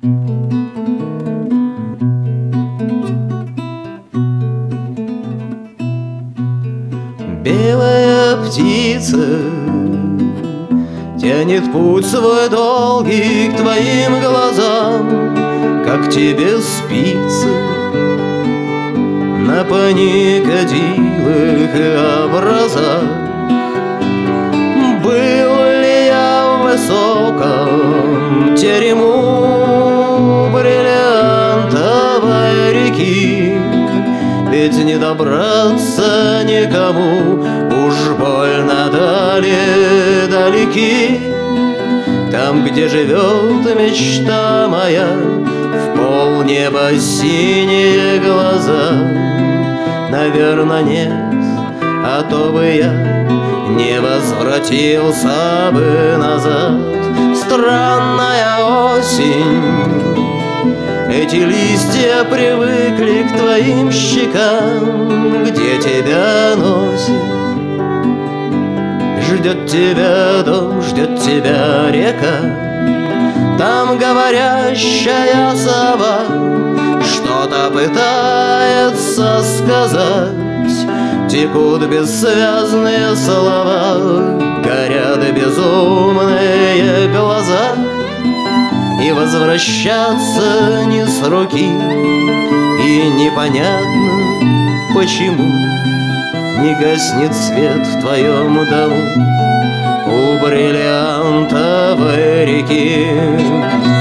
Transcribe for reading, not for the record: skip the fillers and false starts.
Белая птица тянет путь свой долгий к твоим глазам, как тебе спится на паникадилах и образах. Был ли я в высоком терему бриллиантовой реки? Ведь не добраться никому, уж больно далеки. Там, где живет мечта моя, в полнеба синие глаза. Наверно, нет, а то бы я не возвратился бы назад. Странная осень, эти листья привыкли к твоим щекам, где тебя носит. Ждет тебя дом, ждет тебя река, там говорящая сова что-то пытается сказать. Текут бессвязные слова, горят безумные глаза, и возвращаться не с руки. И непонятно, почему не гаснет свет в твоем дому у бриллиантовой реки.